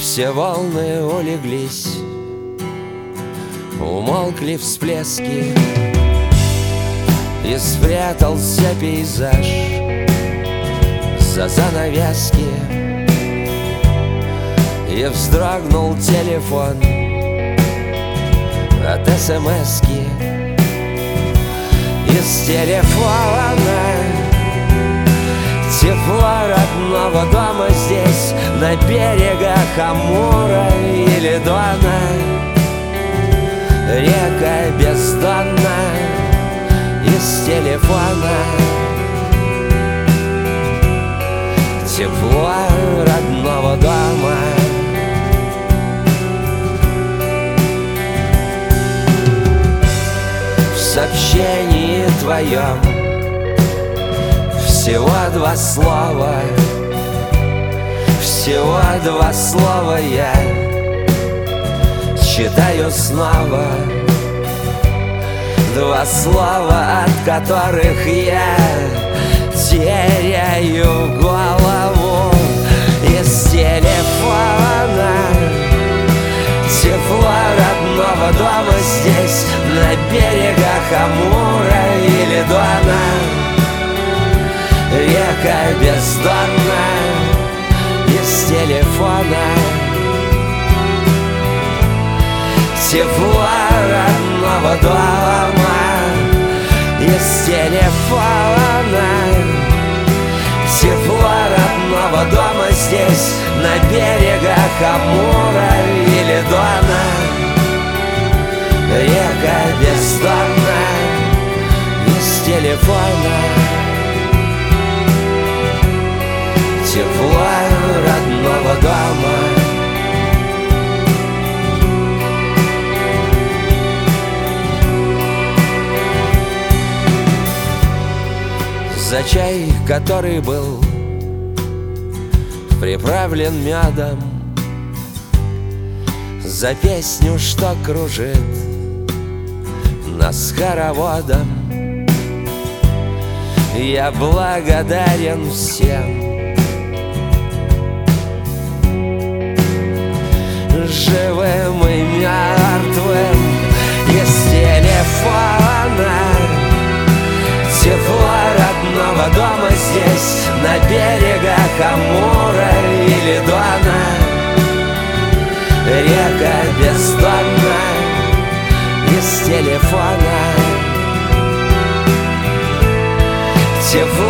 Все волны улеглись, умолкли всплески, и спрятался пейзаж за занавески. И вздрогнул телефон от СМС-ки. Из телефона тепло родного дома здесь, на берегах Амура или Дона. Река бездонна из телефона. Тепло родного дома. В сообщении твоем всего два слова, всего два слова я читаю снова. Два слова, от которых я теряю голову. Из телефона тепло родного дома здесь, на берегах Амура или Дона. Река бездонна из телефона. Тепло родного дома из телефона. Тепло родного дома здесь, на берегах Амура или Дона. Река бездонна из телефона. Тепло родного дома. За чай, который был приправлен медом, за песню, что кружит нас хороводом, я благодарен всем, живым и мертвым. Из телефона тепло родного дома здесь, на берегах Амура или Дона. Река бездонна из телефона. Тепло